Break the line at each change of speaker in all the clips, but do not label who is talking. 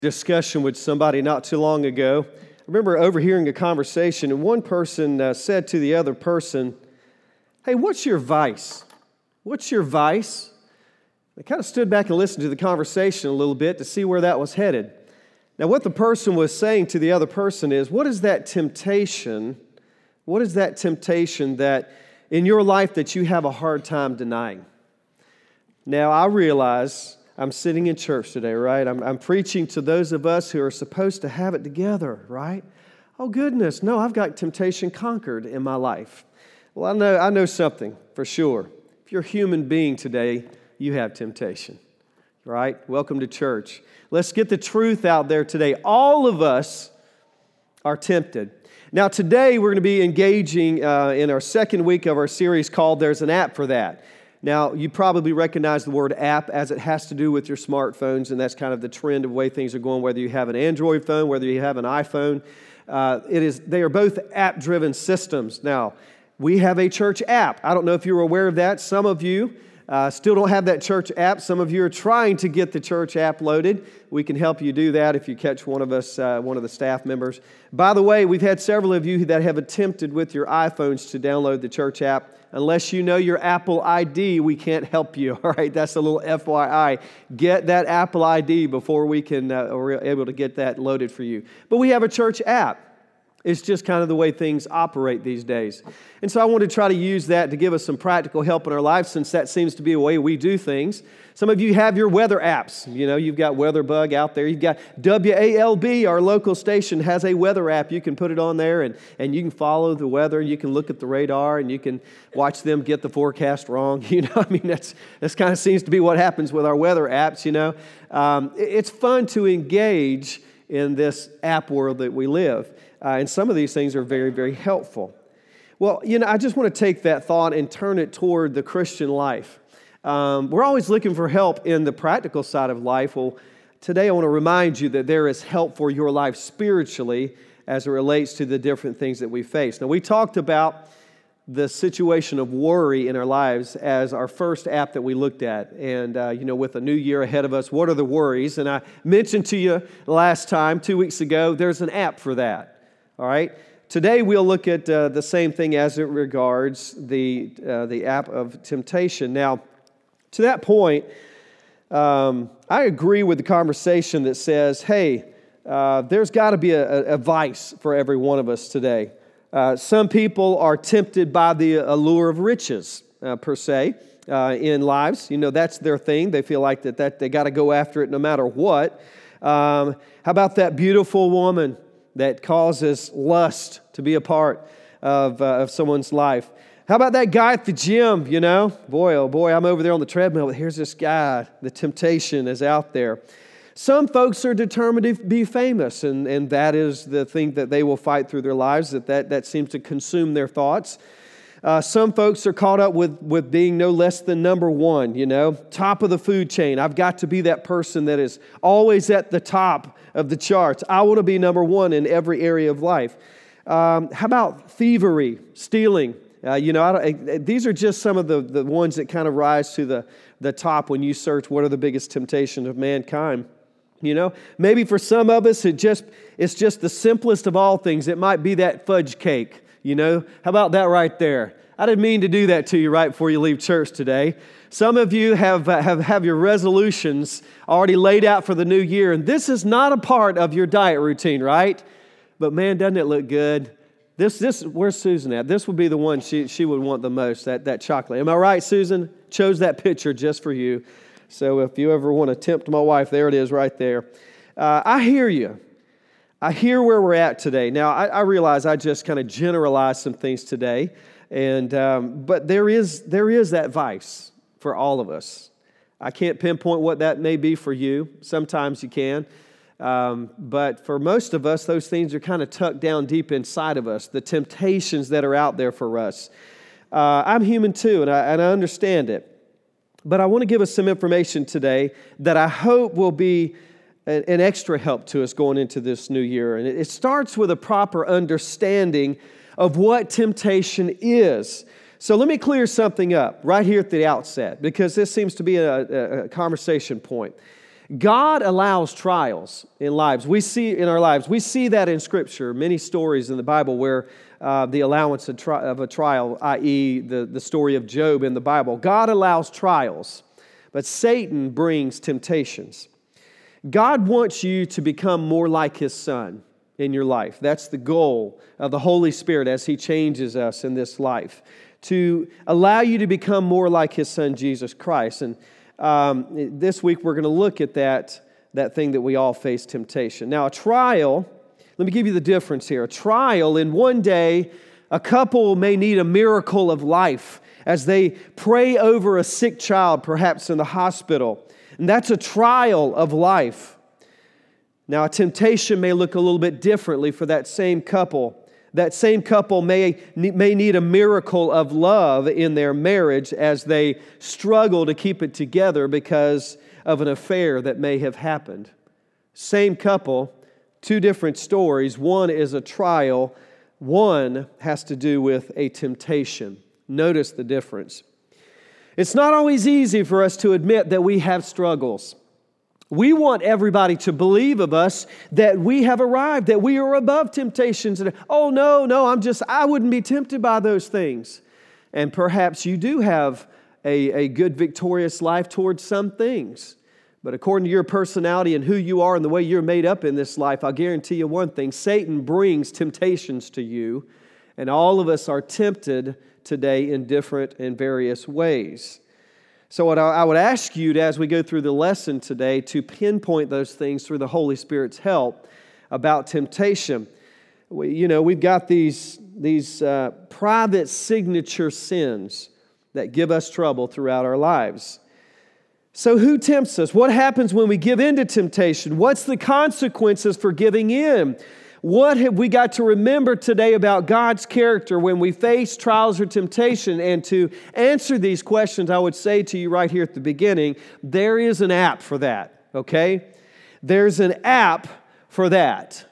Discussion with somebody not too long ago. I remember overhearing a conversation, and one person said to the other person, "Hey, what's your vice? What's your vice?" I kind of stood back and listened to the conversation a little bit to see where that was headed. Now, what the person was saying to the other person is, what is that temptation? What is that temptation that in your life that you have a hard time denying? Now, I realize I'm sitting in church today, right? I'm preaching to those of us who are supposed to have it together, right? Oh, goodness, no, I've got temptation conquered in my life. Well, I know something for sure. If you're a human being today, you have temptation, right? Welcome to church. Let's get the truth out there today. All of us are tempted. Now, today we're going to be engaging in our second week of our series called There's an App for That. Now, you probably recognize the word app as it has to do with your smartphones, and that's kind of the trend of the way things are going, whether you have an Android phone, whether you have an iPhone. They are both app-driven systems. Now, we have a church app. I don't know if you're aware of that. Some of you still don't have that church app. Some of you are trying to get the church app loaded. We can help you do that if you catch one of us, one of the staff members. By the way, we've had several of you that have attempted with your iPhones to download the church app. Unless you know your Apple ID, we can't help you, all right? That's a little FYI. Get that Apple ID before we're able to get that loaded for you. But we have a church app. It's just kind of the way things operate these days. And so I want to try to use that to give us some practical help in our lives, since that seems to be the way we do things. Some of you have your weather apps. You know, you've got WeatherBug out there. You've got WALB, our local station, has a weather app. You can put it on there, and you can follow the weather, and you can look at the radar, and you can watch them get the forecast wrong. You know, I mean, that's kind of seems to be what happens with our weather apps, you know. It's fun to engage in this app world that we live. And some of these things are very, very helpful. Well, you know, I just want to take that thought and turn it toward the Christian life. We're always looking for help in the practical side of life. Well, today I want to remind you that there is help for your life spiritually as it relates to the different things that we face. Now, we talked about the situation of worry in our lives as our first app that we looked at. And, you know, with a new year ahead of us, what are the worries? And I mentioned to you last time, 2 weeks ago, there's an app for that. All right. Today we'll look at the same thing as it regards the app of temptation. Now, to that point, I agree with the conversation that says, "Hey, there's got to be a vice for every one of us today." Some people are tempted by the allure of riches, per se, in lives. You know, that's their thing. They feel like that they got to go after it no matter what. How about that beautiful woman that causes lust to be a part of someone's life? How about that guy at the gym, you know? Boy, oh boy, I'm over there on the treadmill, but here's this guy. The temptation is out there. Some folks are determined to be famous, and that is the thing that they will fight through their lives, that seems to consume their thoughts. Some folks are caught up with being no less than number one, you know, top of the food chain. I've got to be that person that is always at the top of the charts. I want to be number one in every area of life. How about thievery, stealing? You know, these are just some of the ones that kind of rise to the top when you search what are the biggest temptations of mankind. You know, maybe for some of us, it's just the simplest of all things. It might be that fudge cake. You know, how about that right there? I didn't mean to do that to you right before you leave church today. Some of you have your resolutions already laid out for the new year, and this is not a part of your diet routine, right? But man, doesn't it look good? This where's Susan at? This would be the one she would want the most, that chocolate. Am I right, Susan? Chose that picture just for you. So if you ever want to tempt my wife, there it is right there. I hear you. I hear where we're at today. Now, I realize I just kind of generalized some things today, but there is that vice for all of us. I can't pinpoint what that may be for you. Sometimes you can. But for most of us, those things are kind of tucked down deep inside of us, the temptations that are out there for us. I'm human too, and I understand it. But I want to give us some information today that I hope will be an extra help to us going into this new year. And it starts with a proper understanding of what temptation is. So let me clear something up right here at the outset, because this seems to be a conversation point. God allows trials in lives. We see in our lives. We see that in Scripture. Many stories in the Bible where the allowance of a trial, i.e., the story of Job in the Bible. God allows trials, but Satan brings temptations. God wants you to become more like His Son in your life. That's the goal of the Holy Spirit as He changes us in this life, to allow you to become more like His Son, Jesus Christ. And this week we're going to look at that thing that we all face, temptation. Now, a trial, let me give you the difference here. A trial, in one day, a couple may need a miracle of life as they pray over a sick child, perhaps in the hospital. And that's a trial of life. Now, a temptation may look a little bit differently for that same couple. That same couple may need a miracle of love in their marriage as they struggle to keep it together because of an affair that may have happened. Same couple, two different stories. One is a trial. One has to do with a temptation. Notice the difference. It's not always easy for us to admit that we have struggles. We want everybody to believe of us that we have arrived, that we are above temptations. And, oh, no, I wouldn't be tempted by those things. And perhaps you do have a good, victorious life towards some things. But according to your personality and who you are and the way you're made up in this life, I'll guarantee you one thing: Satan brings temptations to you. And all of us are tempted today in different and various ways. So what I would ask you to, as we go through the lesson today, to pinpoint those things through the Holy Spirit's help about temptation. We've got these private signature sins that give us trouble throughout our lives. So who tempts us? What happens when we give in to temptation? What's the consequences for giving in? What have we got to remember today about God's character when we face trials or temptation? And to answer these questions, I would say to you right here at the beginning, there is an app for that, okay? There's an app for that.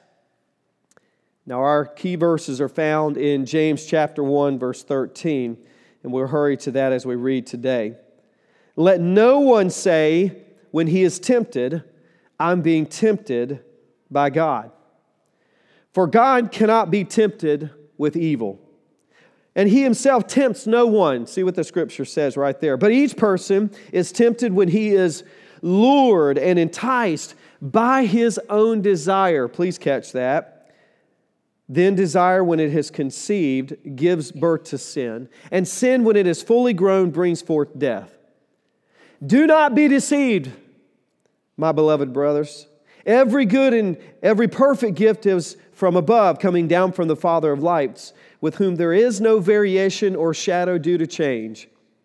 Now, our key verses are found in James chapter 1, verse 13, and we'll hurry to that as we read today. Let no one say when he is tempted, I'm being tempted by God. For God cannot be tempted with evil, and He Himself tempts no one. See what the Scripture says right there. But each person is tempted when he is lured and enticed by his own desire. Please catch that. Then desire, when it has conceived, gives birth to sin. And sin, when it is fully grown, brings forth death. Do not be deceived, my beloved brothers. Every good and every perfect gift is from above, coming down from the Father of lights, with whom there is no variation or shadow due to change.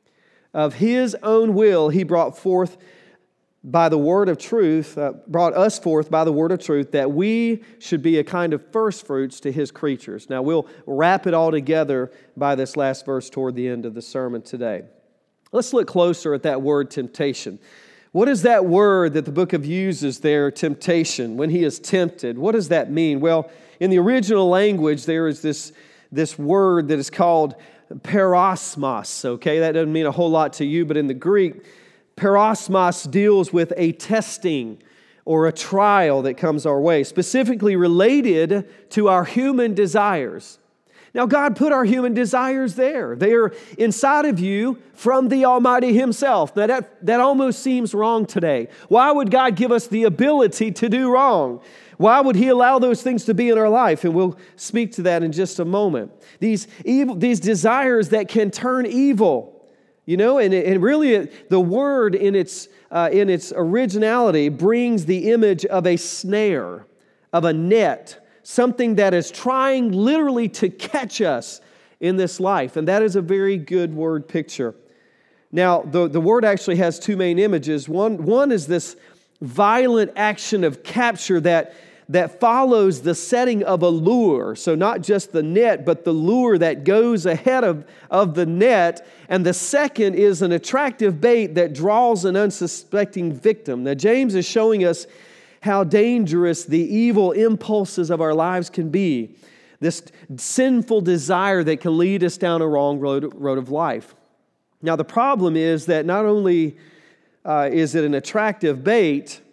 Of His own will He brought forth by the word of truth, brought us forth by the word of truth, that we should be a kind of first fruits to His creatures. Now we'll wrap it all together by this last verse toward the end of the sermon today. Let's look closer at that word temptation. What is that word that the book of uses there, temptation, when he is tempted? What does that mean? Well, in the original language, there is this word that is called peirasmos, okay? That doesn't mean a whole lot to you, but in the Greek, peirasmos deals with a testing or a trial that comes our way, specifically related to our human desires. Now, God put our human desires there. They are inside of you from the Almighty Himself. Now, that almost seems wrong today. Why would God give us the ability to do wrong? Why would He allow those things to be in our life? And we'll speak to that in just a moment. These desires that can turn evil, and really the word in its originality brings the image of a snare, of a net, something that is trying literally to catch us in this life. And that is a very good word picture. Now, the word actually has two main images. One is this violent action of capture that follows the setting of a lure. So not just the net, but the lure that goes ahead of the net. And the second is an attractive bait that draws an unsuspecting victim. Now, James is showing us how dangerous the evil impulses of our lives can be. This sinful desire that can lead us down a wrong road of life. Now, the problem is that not only is it an attractive bait,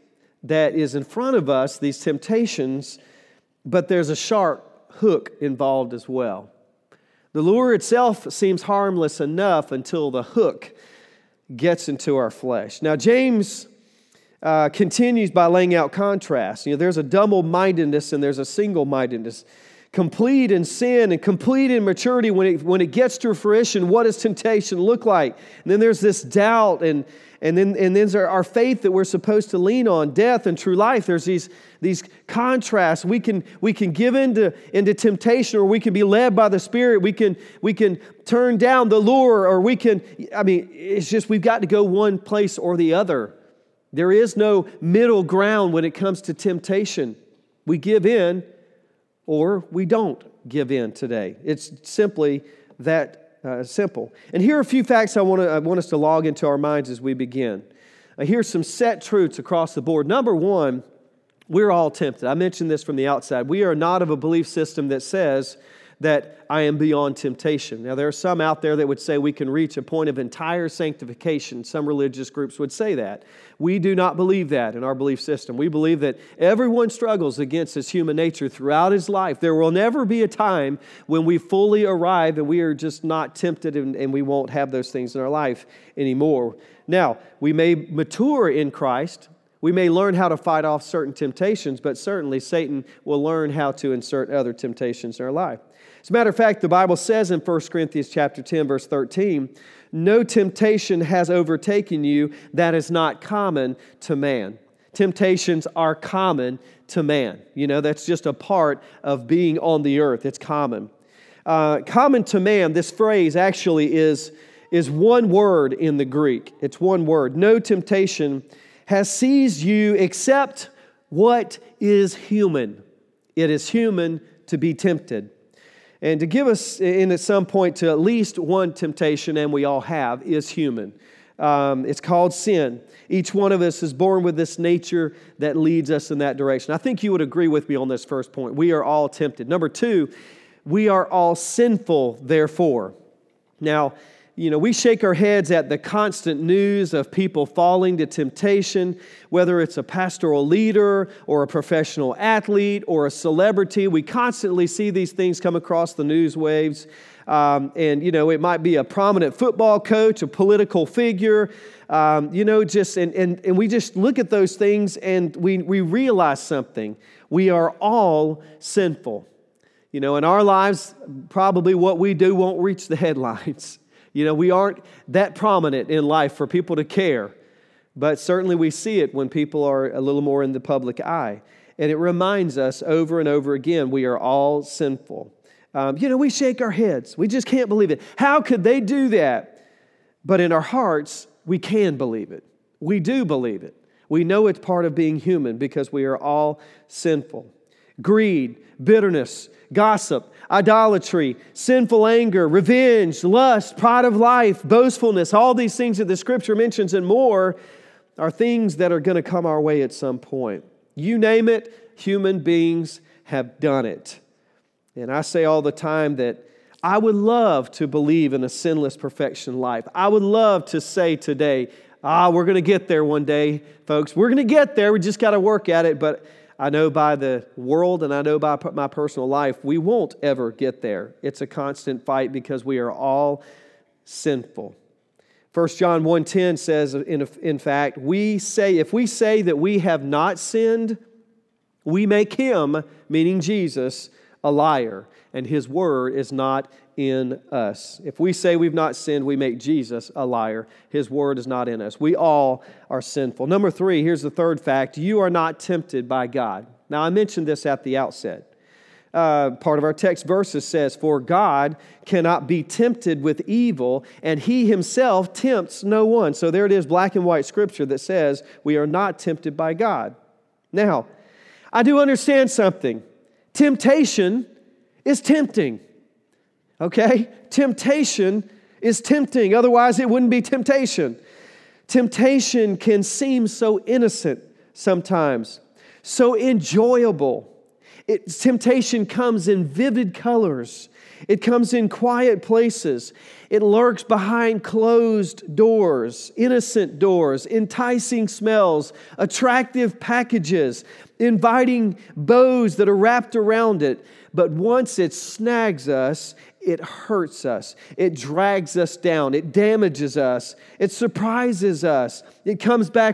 that is in front of us, these temptations, but there's a sharp hook involved as well. The lure itself seems harmless enough until the hook gets into our flesh. Now, James continues by laying out contrast. There's a double-mindedness and there's a single-mindedness. Complete in sin and complete in maturity, when it gets to fruition, what does temptation look like? And then there's this doubt, and then there's our faith that we're supposed to lean on, death and true life. There's these contrasts. We can give into temptation, or we can be led by the Spirit. We can turn down the lure, or it's just we've got to go one place or the other. There is no middle ground when it comes to temptation. We give in, or we don't give in today. It's simply that simple. And here are a few facts I want us to log into our minds as we begin. Here's some set truths across the board. Number one, we're all tempted. I mentioned this from the outside. We are not of a belief system that says that I am beyond temptation. Now, there are some out there that would say we can reach a point of entire sanctification. Some religious groups would say that. We do not believe that in our belief system. We believe that everyone struggles against his human nature throughout his life. There will never be a time when we fully arrive and we are just not tempted and we won't have those things in our life anymore. Now, we may mature in Christ. We may learn how to fight off certain temptations, but certainly Satan will learn how to insert other temptations in our life. As a matter of fact, the Bible says in 1 Corinthians chapter 10, verse 13, no temptation has overtaken you that is not common to man. Temptations are common to man. That's just a part of being on the earth. It's common. Common to man, this phrase actually is one word in the Greek. It's one word. No temptation has seized you except what is human. It is human to be tempted. And to give us in at some point to at least one temptation, and we all have, is human. It's called sin. Each one of us is born with this nature that leads us in that direction. I think you would agree with me on this first point. We are all tempted. Number two, we are all sinful, therefore. Now, we shake our heads at the constant news of people falling to temptation, whether it's a pastoral leader or a professional athlete or a celebrity. We constantly see these things come across the news waves. It might be a prominent football coach, a political figure, and we just look at those things and we realize something. We are all sinful. In our lives, probably what we do won't reach the headlines. We aren't that prominent in life for people to care, but certainly we see it when people are a little more in the public eye. And it reminds us over and over again, we are all sinful. We shake our heads. We just can't believe it. How could they do that? But in our hearts, we can believe it. We do believe it. We know it's part of being human because we are all sinful. Greed, bitterness, gossip, idolatry, sinful anger, revenge, lust, pride of life, boastfulness, all these things that the Scripture mentions and more are things that are going to come our way at some point. You name it, human beings have done it. And I say all the time that I would love to believe in a sinless perfection life. I would love to say today, we're going to get there one day, folks. We're going to get there. We just got to work at it. But I know by the world and I know by my personal life, we won't ever get there. It's a constant fight because we are all sinful. 1 John 1:10 says, in fact, if we say that we have not sinned, we make him, meaning Jesus, a liar, and his word is not in us. If we say we've not sinned, we make Jesus a liar. His word is not in us. We all are sinful. Number 3, here's the third fact. You are not tempted by God. Now, I mentioned this at the outset. Part of our text verses says, for God cannot be tempted with evil, and he himself tempts no one. So there it is, black and white scripture that says we are not tempted by God. Now, I do understand something. Temptation is tempting. Okay? Temptation is tempting. Otherwise, it wouldn't be temptation. Temptation can seem so innocent sometimes, so enjoyable. Temptation comes in vivid colors. It comes in quiet places. It lurks behind closed doors, innocent doors, enticing smells, attractive packages, inviting bows that are wrapped around it. But once it snags us, it hurts us. It drags us down. It damages us. It surprises us. It comes with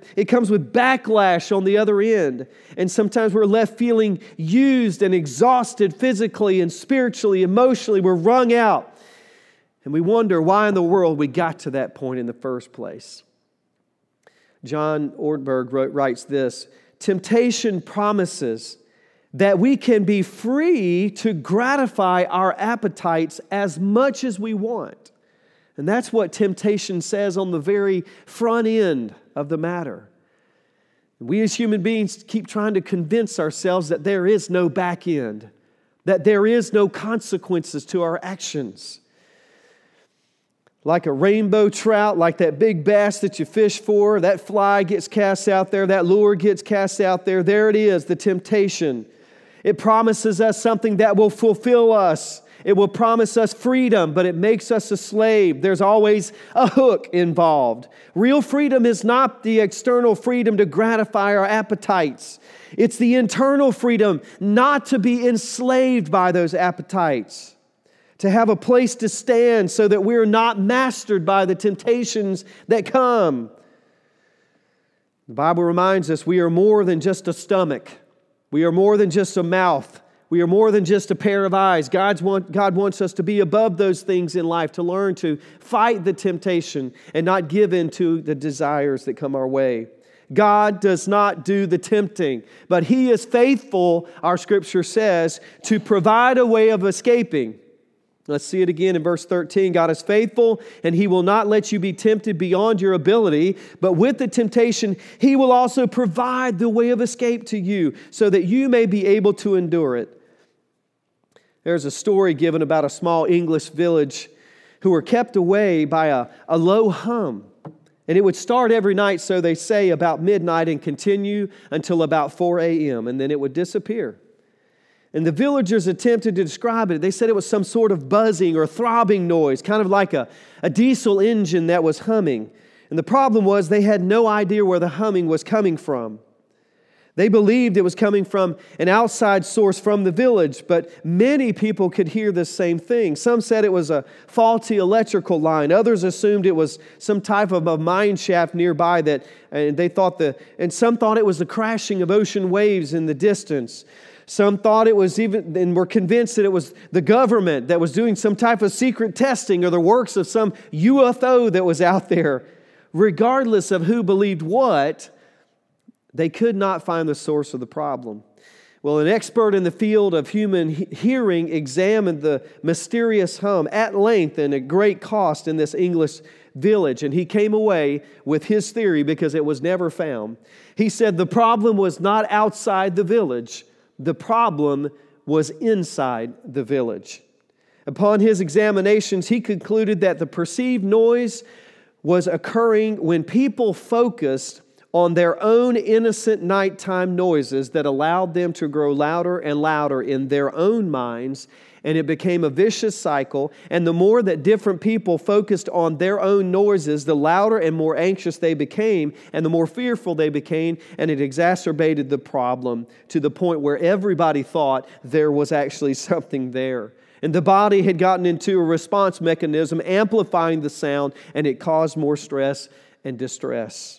backlash on the other end. And sometimes we're left feeling used and exhausted physically and spiritually, emotionally. We're wrung out. And we wonder why in the world we got to that point in the first place. John Ortberg writes this: temptation promises that we can be free to gratify our appetites as much as we want. And that's what temptation says on the very front end of the matter. We as human beings keep trying to convince ourselves that there is no back end, that there is no consequences to our actions. Like a rainbow trout, like that big bass that you fish for, that fly gets cast out there, that lure gets cast out there. There it is, the temptation. It promises us something that will fulfill us. It will promise us freedom, but it makes us a slave. There's always a hook involved. Real freedom is not the external freedom to gratify our appetites. It's the internal freedom not to be enslaved by those appetites. To have a place to stand so that we're not mastered by the temptations that come. The Bible reminds us we are more than just a stomach. We are more than just a mouth. We are more than just a pair of eyes. God wants us to be above those things in life, to learn to fight the temptation and not give in to the desires that come our way. God does not do the tempting, but He is faithful, our Scripture says, to provide a way of escaping. Let's see it again in verse 13. God is faithful, and He will not let you be tempted beyond your ability, but with the temptation, He will also provide the way of escape to you so that you may be able to endure it. There's a story given about a small English village who were kept away by a low hum. And it would start every night, so they say, about midnight and continue until about 4 a.m., and then it would disappear. And the villagers attempted to describe it. They said it was some sort of buzzing or throbbing noise, kind of like a diesel engine that was humming. And the problem was they had no idea where the humming was coming from. They believed it was coming from an outside source from the village, but many people could hear the same thing. Some said it was a faulty electrical line. Others assumed it was some type of a mine shaft nearby and some thought it was the crashing of ocean waves in the distance. Some thought it was and were convinced that it was the government that was doing some type of secret testing or the works of some UFO that was out there. Regardless of who believed what, they could not find the source of the problem. Well, an expert in the field of human hearing examined the mysterious hum at length and at great cost in this English village, and he came away with his theory because it was never found. He said the problem was not outside the village. The problem was inside the village. Upon his examinations, he concluded that the perceived noise was occurring when people focused on their own innocent nighttime noises that allowed them to grow louder and louder in their own minds, and it became a vicious cycle. And the more that different people focused on their own noises, the louder and more anxious they became, and the more fearful they became, and it exacerbated the problem to the point where everybody thought there was actually something there. And the body had gotten into a response mechanism, amplifying the sound, and it caused more stress and distress.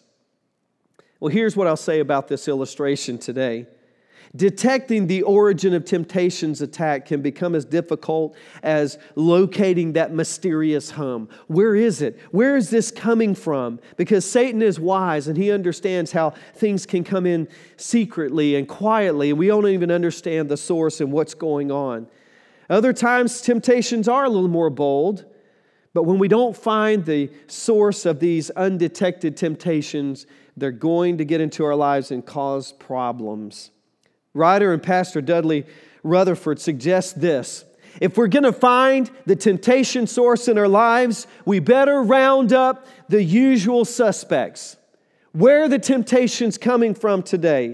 Well, here's what I'll say about this illustration today. Detecting the origin of temptation's attack can become as difficult as locating that mysterious hum. Where is it? Where is this coming from? Because Satan is wise and he understands how things can come in secretly and quietly, and we don't even understand the source and what's going on. Other times, temptations are a little more bold, but when we don't find the source of these undetected temptations, they're going to get into our lives and cause problems. Writer and pastor Dudley Rutherford suggests this: if we're going to find the temptation source in our lives, we better round up the usual suspects. Where are the temptations coming from today?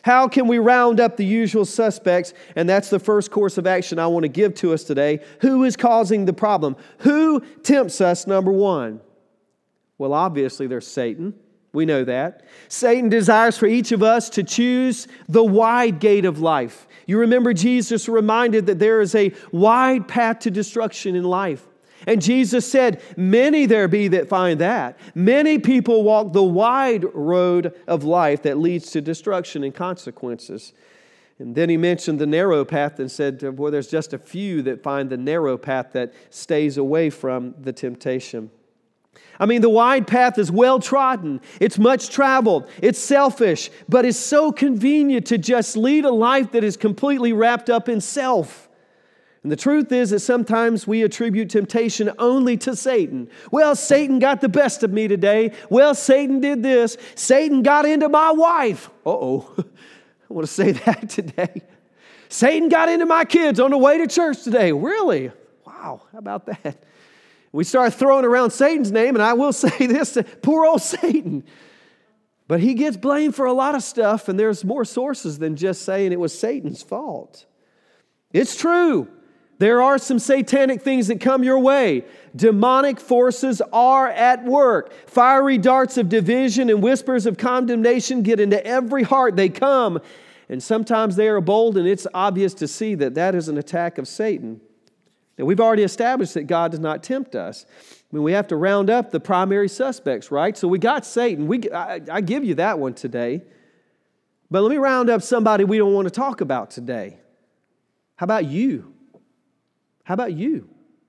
How can we round up the usual suspects? And that's the first course of action I want to give to us today. Who is causing the problem? Who tempts us, number one? Well, obviously there's Satan. We know that. Satan desires for each of us to choose the wide gate of life. You remember Jesus reminded that there is a wide path to destruction in life. And Jesus said, many there be that find that. Many people walk the wide road of life that leads to destruction and consequences. And then he mentioned the narrow path and said, boy, there's just a few that find the narrow path that stays away from the temptation. I mean, the wide path is well trodden. It's much traveled. It's selfish, but it's so convenient to just lead a life that is completely wrapped up in self. And the truth is that sometimes we attribute temptation only to Satan. Well, Satan got the best of me today. Well, Satan did this. Satan got into my wife. Uh-oh. I want to say that today. Satan got into my kids on the way to church today. Really? Wow, how about that? We start throwing around Satan's name, and I will say this, poor old Satan. But he gets blamed for a lot of stuff, and there's more sources than just saying it was Satan's fault. It's true. There are some satanic things that come your way. Demonic forces are at work. Fiery darts of division and whispers of condemnation get into every heart. They come, and sometimes they are bold, and it's obvious to see that that is an attack of Satan. Now, we've already established that God does not tempt us. I mean, we have to round up the primary suspects, right? So we got Satan. I give you that one today. But let me round up somebody we don't want to talk about today. How about you? How about you?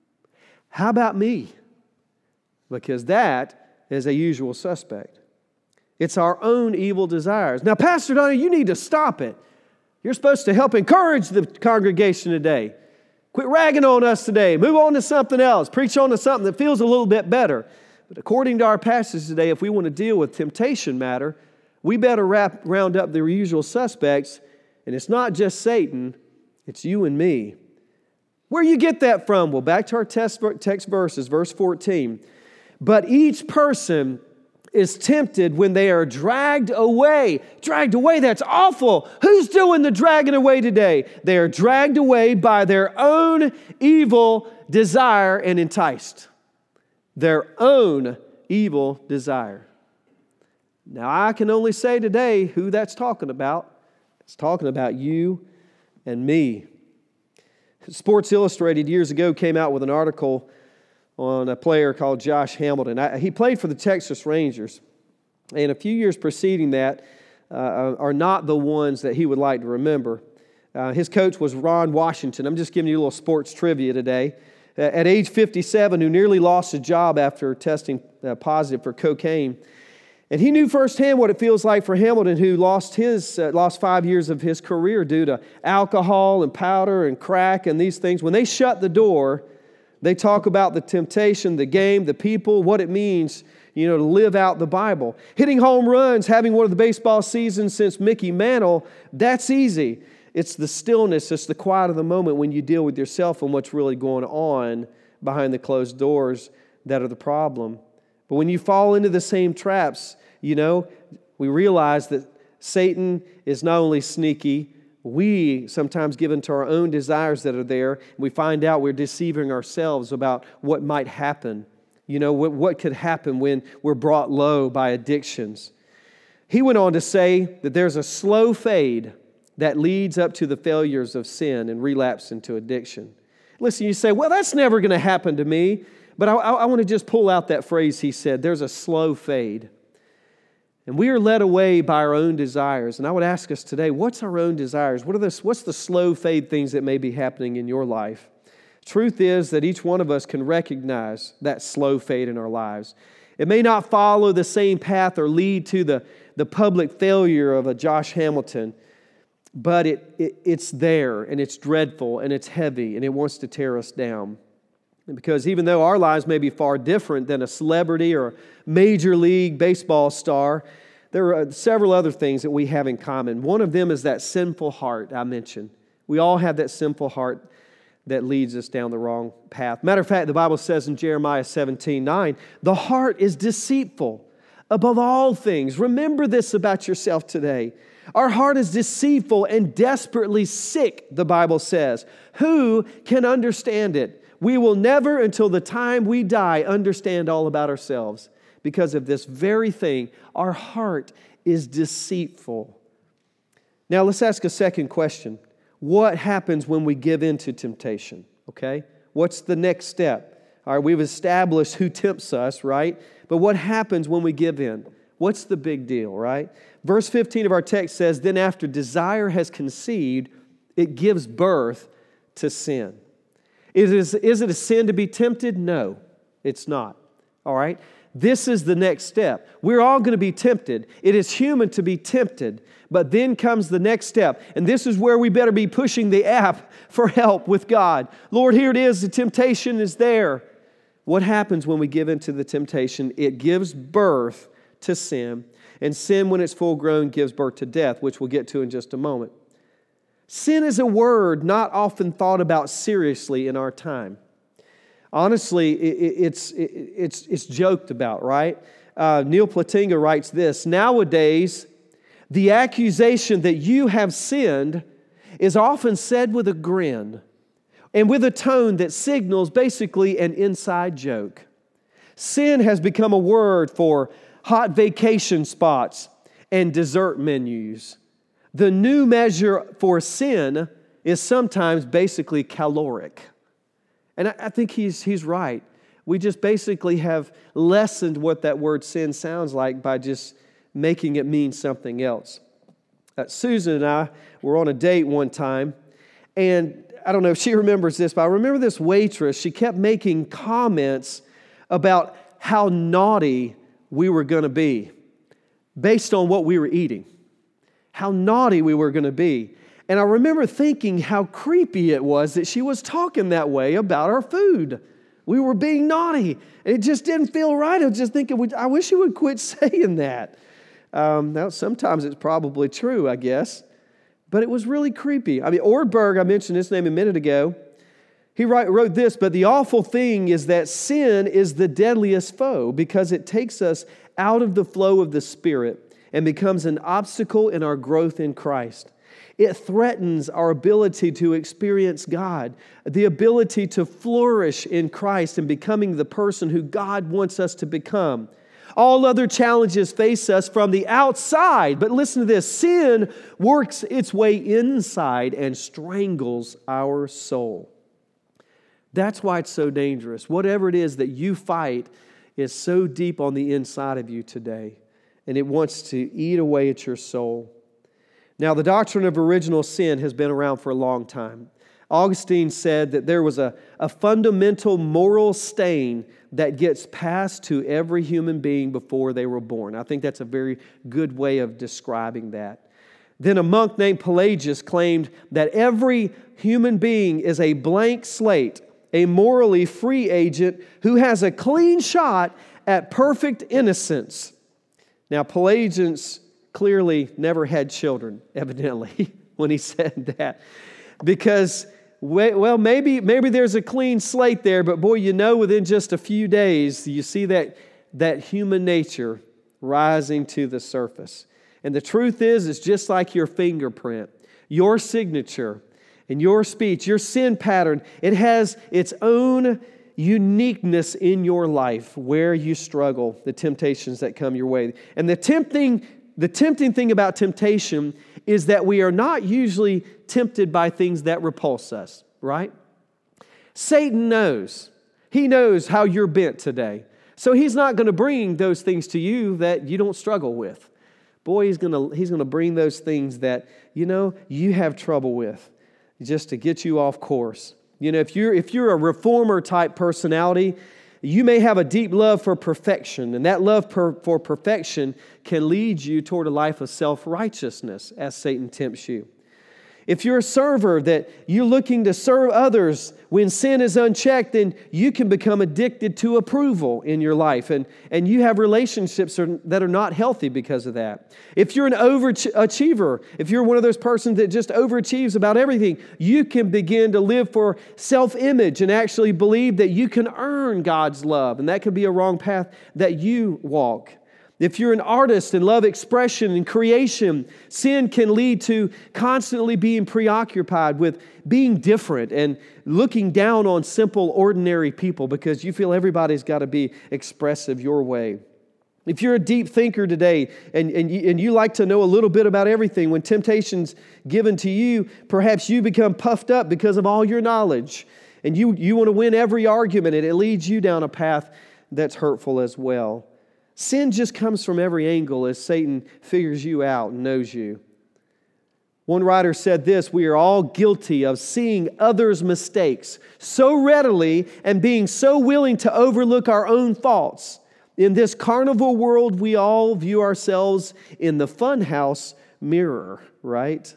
How about me? Because that is a usual suspect. It's our own evil desires. Now, Pastor Donnie, you need to stop it. You're supposed to help encourage the congregation today. Quit ragging on us today. Move on to something else. Preach on to something that feels a little bit better. But according to our passage today, if we want to deal with temptation matter, we better round up the usual suspects. And it's not just Satan, it's you and me. Where you get that from? Well, back to our text verses, verse 14. But each person is tempted when they are dragged away. Dragged away, that's awful. Who's doing the dragging away today? They are dragged away by their own evil desire and enticed. Their own evil desire. Now, I can only say today who that's talking about. It's talking about you and me. Sports Illustrated years ago came out with an article on a player called Josh Hamilton. He played for the Texas Rangers, and a few years preceding that are not the ones that he would like to remember. His coach was Ron Washington. I'm just giving you a little sports trivia today. At age 57, who nearly lost his job after testing positive for cocaine. And he knew firsthand what it feels like for Hamilton, who lost 5 years of his career due to alcohol and powder and crack and these things. When they shut the door, they talk about the temptation, the game, the people, what it means, to live out the Bible. Hitting home runs, having one of the baseball seasons since Mickey Mantle, that's easy. It's the stillness, it's the quiet of the moment when you deal with yourself and what's really going on behind the closed doors that are the problem. But when you fall into the same traps, we realize that Satan is not only sneaky, we sometimes give into our own desires that are there, and we find out we're deceiving ourselves about what might happen. What could happen when we're brought low by addictions. He went on to say that there's a slow fade that leads up to the failures of sin and relapse into addiction. Listen, you say, well, that's never going to happen to me. But I want to just pull out that phrase he said, there's a slow fade. And we are led away by our own desires. And I would ask us today, what's our own desires? What's the slow fade things that may be happening in your life? Truth is that each one of us can recognize that slow fade in our lives. It may not follow the same path or lead to the public failure of a Josh Hamilton, but it's there, and it's dreadful, and it's heavy, and it wants to tear us down. Because even though our lives may be far different than a celebrity or a major league baseball star, there are several other things that we have in common. One of them is that sinful heart I mentioned. We all have that sinful heart that leads us down the wrong path. Matter of fact, the Bible says in Jeremiah 17:9, the heart is deceitful above all things. Remember this about yourself today. Our heart is deceitful and desperately sick, the Bible says. Who can understand it? We will never, until the time we die, understand all about ourselves. Because of this very thing, our heart is deceitful. Now let's ask a second question. What happens when we give in to temptation? Okay? What's the next step? All right, we've established who tempts us, right? But what happens when we give in? What's the big deal, right? Verse 15 of our text says, then after desire has conceived, it gives birth to sin. Is it a sin to be tempted? No, it's not. All right? This is the next step. We're all going to be tempted. It is human to be tempted. But then comes the next step. And this is where we better be pushing the app for help with God. Lord, here it is. The temptation is there. What happens when we give into the temptation? It gives birth to sin. And sin, when it's full grown, gives birth to death, which we'll get to in just a moment. Sin is a word not often thought about seriously in our time. Honestly, it's joked about, right? Neil Platinga writes this, nowadays, the accusation that you have sinned is often said with a grin and with a tone that signals basically an inside joke. Sin has become a word for hot vacation spots and dessert menus. The new measure for sin is sometimes basically caloric. And I think he's right. We just basically have lessened what that word sin sounds like by just making it mean something else. Susan and I were on a date one time, and I don't know if she remembers this, but I remember this waitress. She kept making comments about how naughty we were going to be based on what we were eating. How naughty we were going to be. And I remember thinking how creepy it was that she was talking that way about our food. We were being naughty. And it just didn't feel right. I was just thinking, I wish you would quit saying that. Now, sometimes it's probably true, I guess. But it was really creepy. I mean, Ortberg, I mentioned his name a minute ago. He wrote this, but the awful thing is that sin is the deadliest foe because it takes us out of the flow of the Spirit and becomes an obstacle in our growth in Christ. It threatens our ability to experience God, the ability to flourish in Christ and becoming the person who God wants us to become. All other challenges face us from the outside, but listen to this, sin works its way inside and strangles our soul. That's why it's so dangerous. Whatever it is that you fight is so deep on the inside of you today, and it wants to eat away at your soul. Now, the doctrine of original sin has been around for a long time. Augustine said that there was a fundamental moral stain that gets passed to every human being before they were born. I think that's a very good way of describing that. Then a monk named Pelagius claimed that every human being is a blank slate, a morally free agent who has a clean shot at perfect innocence. Now, Pelagius clearly never had children, evidently, when he said that. Because, well, maybe there's a clean slate there, but boy, within just a few days, you see that human nature rising to the surface. And the truth is, it's just like your fingerprint, your signature, and your speech, your sin pattern. It has its own uniqueness in your life where you struggle, the temptations that come your way. And the tempting thing about temptation is that we are not usually tempted by things that repulse us, right? Satan knows. He knows how you're bent today. So he's not going to bring those things to you that you don't struggle with. Boy, he's going to bring those things that, you have trouble with just to get you off course. If you're a reformer type personality, you may have a deep love for perfection, and that love for perfection can lead you toward a life of self-righteousness as Satan tempts you. If you're a server that you're looking to serve others when sin is unchecked, then you can become addicted to approval in your life, and you have relationships that are not healthy because of that. If you're an overachiever, if you're one of those persons that just overachieves about everything, you can begin to live for self-image and actually believe that you can earn God's love, and that could be a wrong path that you walk. If you're an artist and love expression and creation, sin can lead to constantly being preoccupied with being different and looking down on simple, ordinary people because you feel everybody's got to be expressive your way. If you're a deep thinker today and you like to know a little bit about everything, when temptation's given to you, perhaps you become puffed up because of all your knowledge. And you want to win every argument, and it leads you down a path that's hurtful as well. Sin just comes from every angle as Satan figures you out and knows you. One writer said this: we are all guilty of seeing others' mistakes so readily and being so willing to overlook our own faults. In this carnival world, we all view ourselves in the funhouse mirror, right?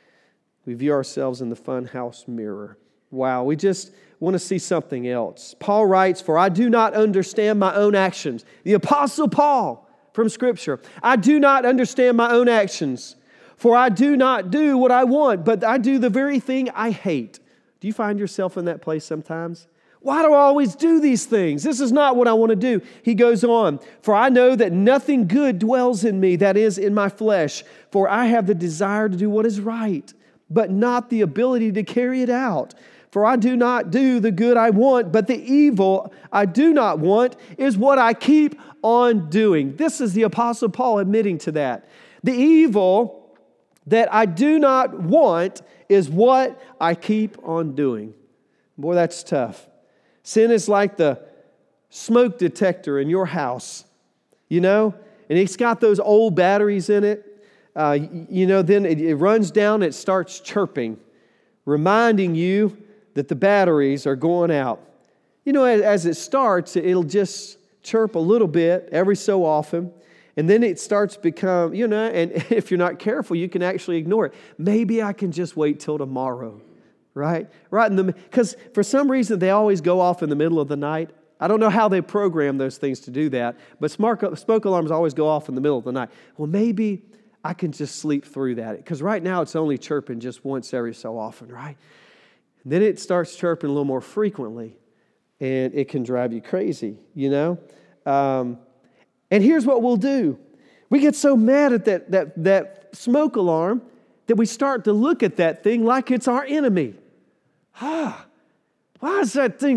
We view ourselves in the funhouse mirror. Wow, we just want to see something else. Paul writes, "For I do not understand my own actions." The Apostle Paul from Scripture. "I do not understand my own actions. For I do not do what I want, but I do the very thing I hate." Do you find yourself in that place sometimes? Why do I always do these things? This is not what I want to do. He goes on, "For I know that nothing good dwells in me, that is, in my flesh. For I have the desire to do what is right, but not the ability to carry it out. For I do not do the good I want, but the evil I do not want is what I keep on doing." This is the Apostle Paul admitting to that. The evil that I do not want is what I keep on doing. Boy, that's tough. Sin is like the smoke detector in your house, and it's got those old batteries in it. Then it runs down, it starts chirping, reminding you that the batteries are going out. As it starts, it'll just chirp a little bit every so often, and then it starts to become, and if you're not careful, you can actually ignore it. Maybe I can just wait till tomorrow, right? Because for some reason, they always go off in the middle of the night. I don't know how they program those things to do that, but smoke alarms always go off in the middle of the night. Well, maybe I can just sleep through that, because right now it's only chirping just once every so often, right? Then it starts chirping a little more frequently, and it can drive you crazy, And here's what we'll do. We get so mad at that smoke alarm that we start to look at that thing like it's our enemy. Why is that thing...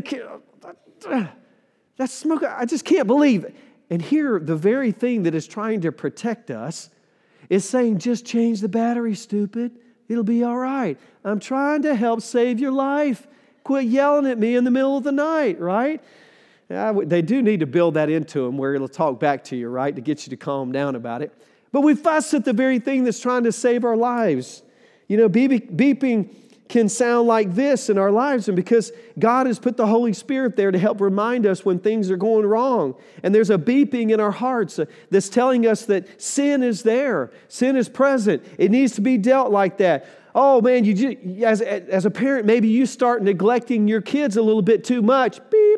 That smoke, I just can't believe it. And here, the very thing that is trying to protect us is saying, just change the battery, stupid. It'll be all right. I'm trying to help save your life. Quit yelling at me in the middle of the night, right? They do need to build that into them where it'll talk back to you, right, to get you to calm down about it. But we fuss at the very thing that's trying to save our lives. Beeping can sound like this in our lives, and because God has put the Holy Spirit there to help remind us when things are going wrong. And there's a beeping in our hearts that's telling us that sin is there. Sin is present. It needs to be dealt like that. Oh man, as a parent, maybe you start neglecting your kids a little bit too much. Beep.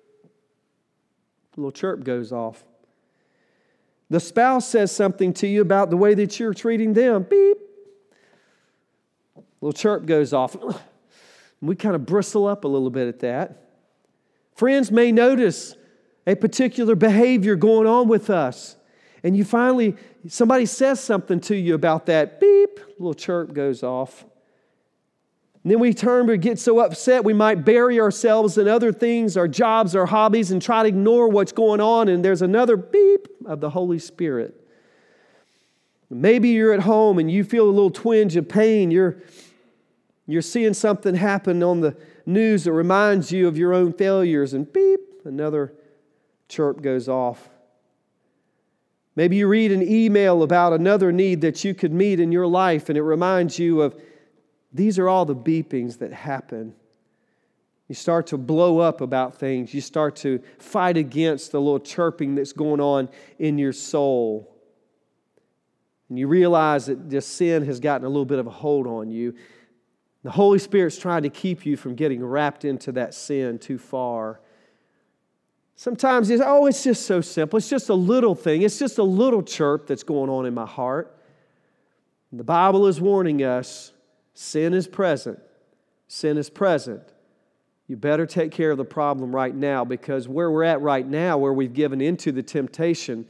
A little chirp goes off. The spouse says something to you about the way that you're treating them. Beep. A little chirp goes off. We kind of bristle up a little bit at that. Friends may notice a particular behavior going on with us, and somebody says something to you about that. Beep. A little chirp goes off. And then we get so upset we might bury ourselves in other things, our jobs, our hobbies, and try to ignore what's going on, and there's another beep of the Holy Spirit. Maybe you're at home and you feel a little twinge of pain. You're seeing something happen on the news that reminds you of your own failures, and beep, another chirp goes off. Maybe you read an email about another need that you could meet in your life, and it reminds you of, these are all the beepings that happen. You start to blow up about things. You start to fight against the little chirping that's going on in your soul. And you realize that this sin has gotten a little bit of a hold on you. The Holy Spirit's trying to keep you from getting wrapped into that sin too far. Sometimes it's just so simple. It's just a little thing. It's just a little chirp that's going on in my heart. And the Bible is warning us, sin is present. Sin is present. You better take care of the problem right now, because where we're at right now, where we've given into the temptation,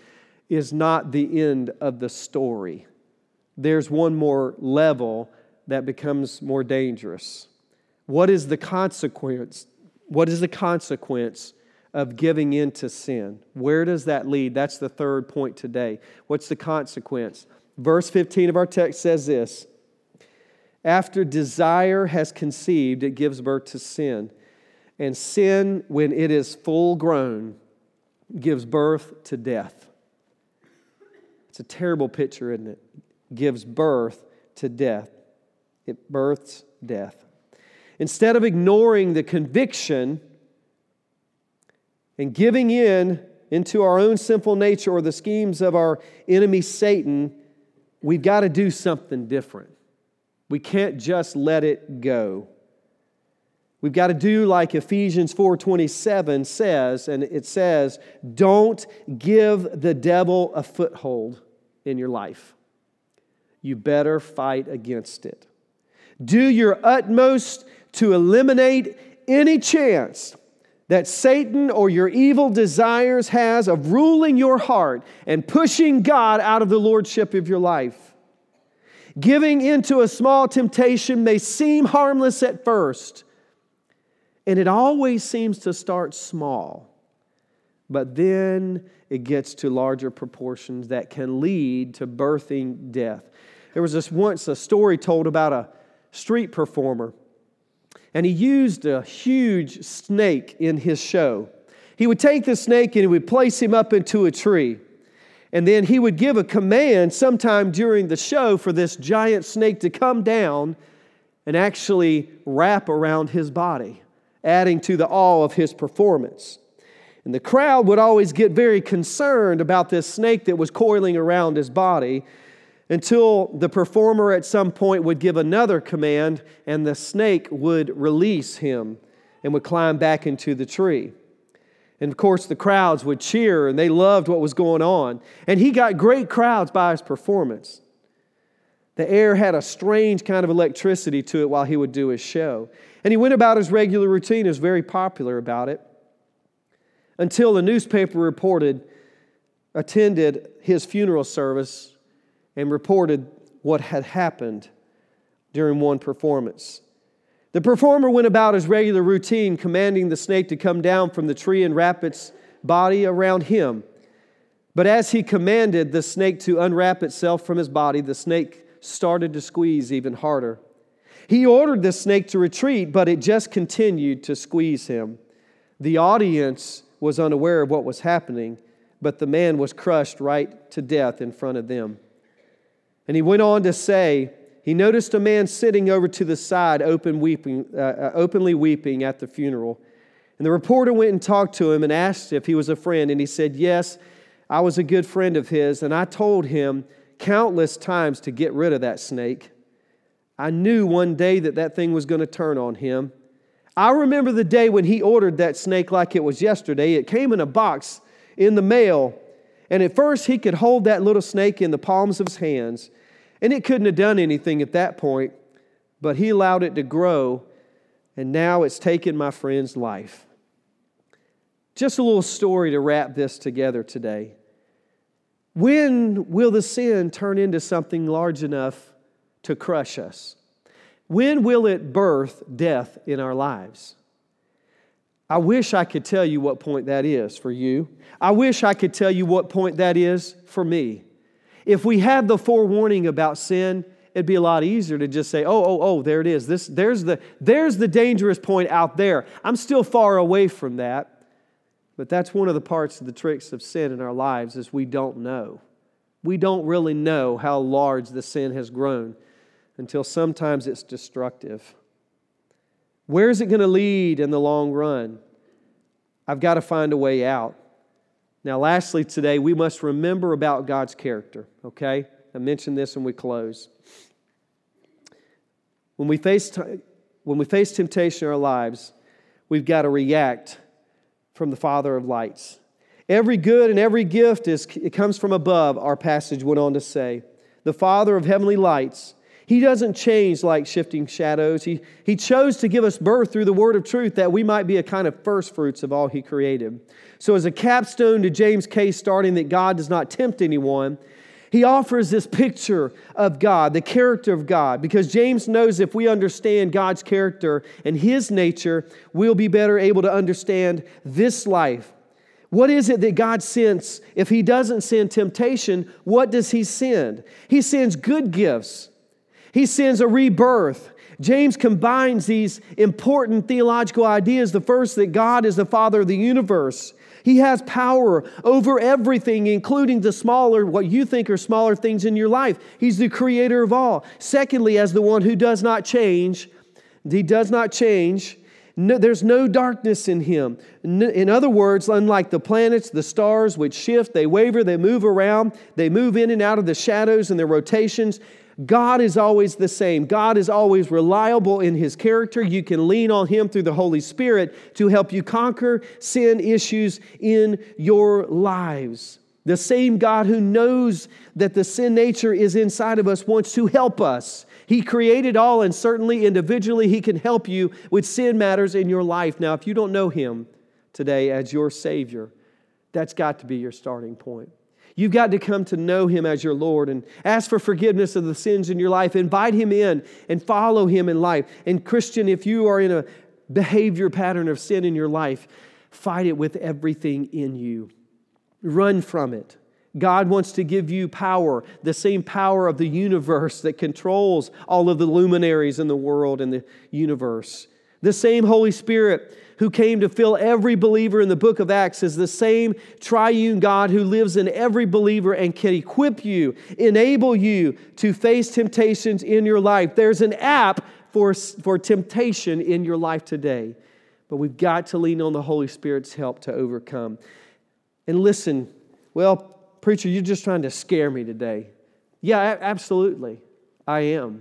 is not the end of the story. There's one more level that becomes more dangerous. What is the consequence? What is the consequence of giving in to sin? Where does that lead? That's the third point today. What's the consequence? Verse 15 of our text says this: after desire has conceived, it gives birth to sin. And sin, when it is full grown, gives birth to death. It's a terrible picture, isn't it? Gives birth to death. It births death. Instead of ignoring the conviction and giving into our own sinful nature or the schemes of our enemy Satan, we've got to do something different. We can't just let it go. We've got to do like Ephesians 4:27 says, and it says, don't give the devil a foothold in your life. You better fight against it. Do your utmost to eliminate any chance that Satan or your evil desires has of ruling your heart and pushing God out of the lordship of your life. Giving into a small temptation may seem harmless at first, and it always seems to start small, but then it gets to larger proportions that can lead to birthing death. There was once a story told about a street performer, and he used a huge snake in his show. He would take the snake and he would place him up into a tree. And then he would give a command sometime during the show for this giant snake to come down and actually wrap around his body, adding to the awe of his performance. And the crowd would always get very concerned about this snake that was coiling around his body, until the performer at some point would give another command and the snake would release him and would climb back into the tree. And of course the crowds would cheer and they loved what was going on. And he got great crowds by his performance. The air had a strange kind of electricity to it while he would do his show. And he went about his regular routine. He was very popular about it. Until a newspaper attended his funeral service and reported what had happened during one performance. The performer went about his regular routine, commanding the snake to come down from the tree and wrap its body around him. But as he commanded the snake to unwrap itself from his body, the snake started to squeeze even harder. He ordered the snake to retreat, but it just continued to squeeze him. The audience was unaware of what was happening, but the man was crushed right to death in front of them. And he went on to say, he noticed a man sitting over to the side, openly weeping at the funeral. And the reporter went and talked to him and asked if he was a friend. And he said, yes, I was a good friend of his. And I told him countless times to get rid of that snake. I knew one day that thing was going to turn on him. I remember the day when he ordered that snake like it was yesterday. It came in a box in the mail. And at first he could hold that little snake in the palms of his hands. And it couldn't have done anything at that point, but he allowed it to grow, and now it's taken my friend's life. Just a little story to wrap this together today. When will the sin turn into something large enough to crush us? When will it birth death in our lives? I wish I could tell you what point that is for you. I wish I could tell you what point that is for me. If we had the forewarning about sin, it'd be a lot easier to just say, oh, there it is. There's the dangerous point out there. I'm still far away from that. But that's one of the parts of the tricks of sin in our lives is we don't know. We don't really know how large the sin has grown until sometimes it's destructive. Where is it going to lead in the long run? I've got to find a way out. Now, lastly today, we must remember about God's character, okay? I mentioned this when we close. When we face temptation in our lives, we've got to react from the Father of lights. Every good and every gift it comes from above, our passage went on to say. The Father of heavenly lights. He doesn't change like shifting shadows. He chose to give us birth through the word of truth that we might be a kind of first fruits of all He created. So as a capstone to James' case starting that God does not tempt anyone, he offers this picture of God, the character of God, because James knows if we understand God's character and His nature, we'll be better able to understand this life. What is it that God sends? If He doesn't send temptation, what does He send? He sends good gifts. He sends a rebirth. James combines these important theological ideas. The first, that God is the Father of the universe. He has power over everything, including the smaller, what you think are smaller things in your life. He's the creator of all. Secondly, as the one who does not change, He does not change. No, there's no darkness in Him. In other words, unlike the planets, the stars, which shift, they waver, they move around, they move in and out of the shadows and their rotations, God is always the same. God is always reliable in His character. You can lean on Him through the Holy Spirit to help you conquer sin issues in your lives. The same God who knows that the sin nature is inside of us wants to help us. He created all, and certainly individually He can help you with sin matters in your life. Now, if you don't know Him today as your Savior, that's got to be your starting point. You've got to come to know Him as your Lord and ask for forgiveness of the sins in your life. Invite Him in and follow Him in life. And Christian, if you are in a behavior pattern of sin in your life, fight it with everything in you. Run from it. God wants to give you power, the same power of the universe that controls all of the luminaries in the world and the universe. The same Holy Spirit who came to fill every believer in the book of Acts is the same triune God who lives in every believer and can equip you, enable you to face temptations in your life. There's an app for temptation in your life today, but we've got to lean on the Holy Spirit's help to overcome. And listen, well, preacher, you're just trying to scare me today. Yeah, absolutely, I am.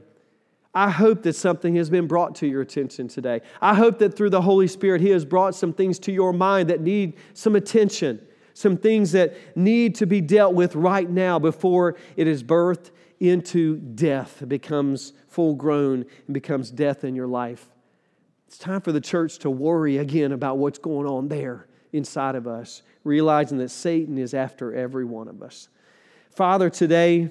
I hope that something has been brought to your attention today. I hope that through the Holy Spirit, He has brought some things to your mind that need some attention, some things that need to be dealt with right now before it is birthed into death. It becomes full grown and becomes death in your life. It's time for the church to worry again about what's going on there inside of us, realizing that Satan is after every one of us. Father, today,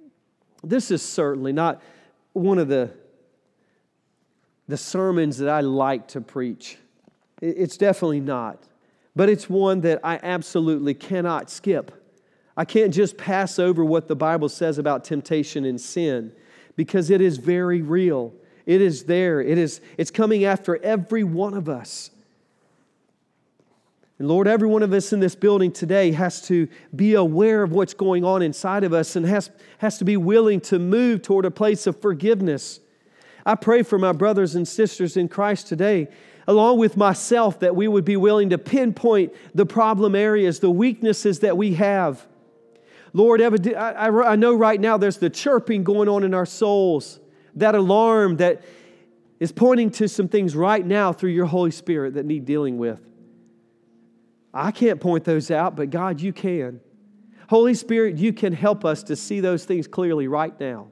this is certainly not one of the sermons that I like to preach. It's definitely not. But it's one that I absolutely cannot skip. I can't just pass over what the Bible says about temptation and sin, because it is very real. It is there. It's coming after every one of us. And Lord, every one of us in this building today has to be aware of what's going on inside of us and has to be willing to move toward a place of forgiveness. I pray for my brothers and sisters in Christ today, along with myself, that we would be willing to pinpoint the problem areas, the weaknesses that we have. Lord, I know right now there's the chirping going on in our souls, that alarm that is pointing to some things right now through your Holy Spirit that need dealing with. I can't point those out, but God, you can. Holy Spirit, you can help us to see those things clearly right now.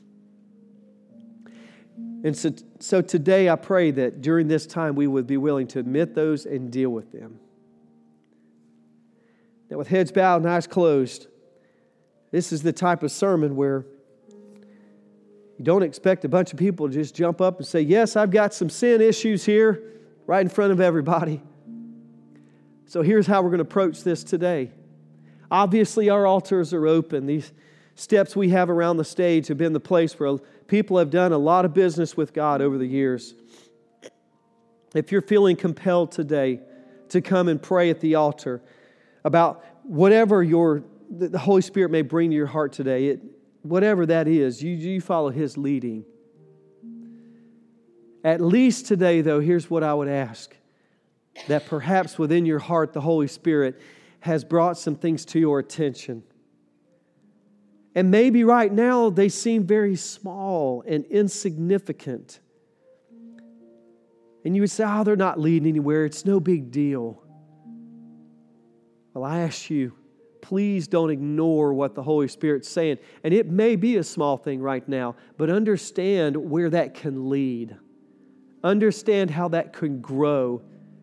And so today I pray that during this time we would be willing to admit those and deal with them. Now, with heads bowed and eyes closed, this is the type of sermon where you don't expect a bunch of people to just jump up and say, yes, I've got some sin issues here right in front of everybody. So here's how we're going to approach this today. Obviously, our altars are open. These steps we have around the stage have been the place where people have done a lot of business with God over the years. If you're feeling compelled today to come and pray at the altar about whatever the Holy Spirit may bring to your heart today, whatever that is, you follow His leading. At least today, though, here's what I would ask. That perhaps within your heart the Holy Spirit has brought some things to your attention. And maybe right now they seem very small and insignificant. And you would say, they're not leading anywhere. It's no big deal. Well, I ask you, Please don't ignore what the Holy Spirit's saying. And it may be a small thing right now, but understand where that can lead. Understand how that can grow.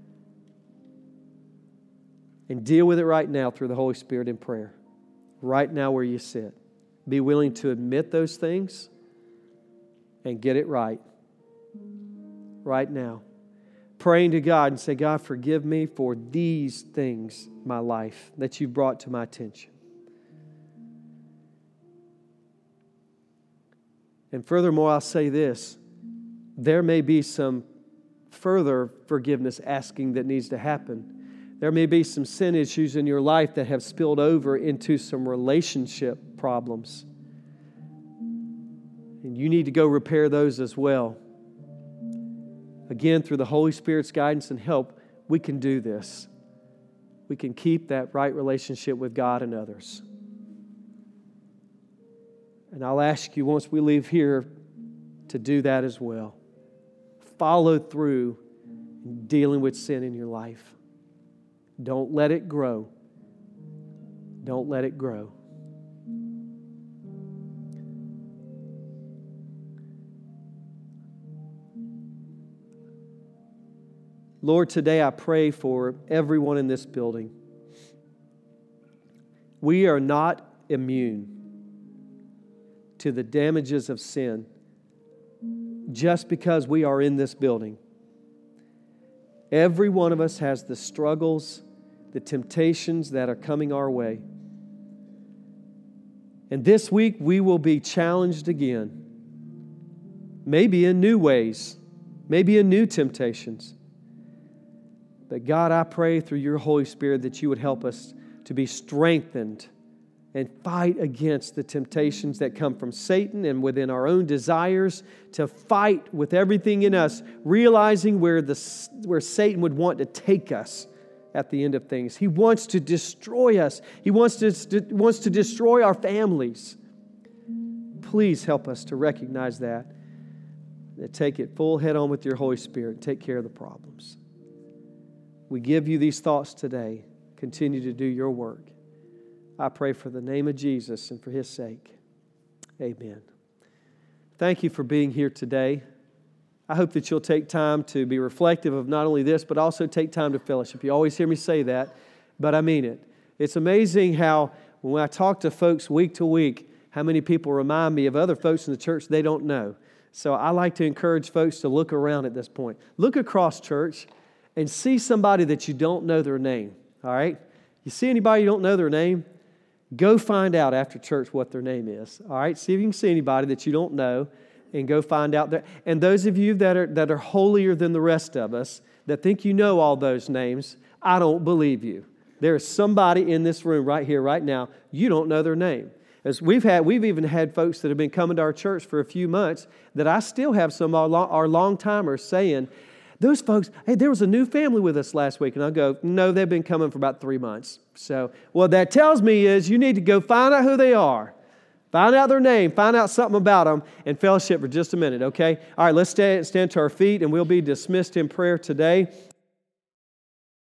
And deal with it right now through the Holy Spirit in prayer. Right now where you sit. Be willing to admit those things and get it right. Right now. Praying to God and say, God, forgive me for these things in my life that you've brought to my attention. And furthermore, I'll say this. There may be some further forgiveness asking that needs to happen. There may be some sin issues in your life that have spilled over into some relationship problems. And you need to go repair those as well. Again, through the Holy Spirit's guidance and help, we can do this. We can keep that right relationship with God and others. And I'll ask you, once we leave here, to do that as well. Follow through in dealing with sin in your life. Don't let it grow. Don't let it grow. Lord, today I pray for everyone in this building. We are not immune to the damages of sin just because we are in this building. Every one of us has the struggles, the temptations that are coming our way. And this week we will be challenged again, maybe in new ways, maybe in new temptations. But God, I pray through your Holy Spirit that you would help us to be strengthened and fight against the temptations that come from Satan and within our own desires, to fight with everything in us, realizing where Satan would want to take us at the end of things. He wants to destroy us. He wants to destroy our families. Please help us to recognize that take it full head on with your Holy Spirit and take care of the problems. We give you these thoughts today. Continue to do your work. I pray for the name of Jesus and for His sake. Amen. Thank you for being here today. I hope that you'll take time to be reflective of not only this, but also take time to fellowship. You always hear me say that, but I mean it. It's amazing how when I talk to folks week to week, how many people remind me of other folks in the church they don't know. So I like to encourage folks to look around at this point. Look across church and see somebody that you don't know their name, all right? You see anybody you don't know their name? Go find out after church what their name is, all right? See if you can see anybody that you don't know and go find out there. And those of you that are holier than the rest of us, that think you know all those names, I don't believe you. There is somebody in this room right here, right now, you don't know their name. As we've even had folks that have been coming to our church for a few months that I still have some of our long-timers saying, those folks, hey, there was a new family with us last week. And I'll go, no, they've been coming for about 3 months. So what that tells me is you need to go find out who they are. Find out their name. Find out something about them and fellowship for just a minute, okay? All right, let's stand to our feet and we'll be dismissed in prayer today.